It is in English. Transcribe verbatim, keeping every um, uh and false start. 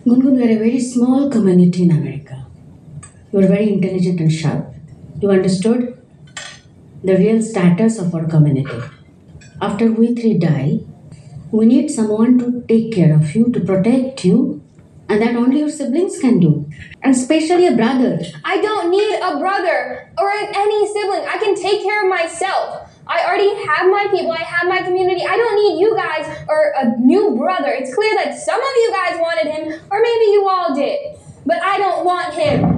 Gungun, we are a very small community in America. You are very intelligent and sharp. You understood the real status of our community. After we three die, we need someone to take care of you, to protect you, and that only your siblings can do. And especially a brother. I don't need a brother or any sibling. I can take care of myself. I already have my people. I have my community. I don't need you guys or a new brother. It's clear that some of you guys wanted him, or maybe you all did. But I don't want him.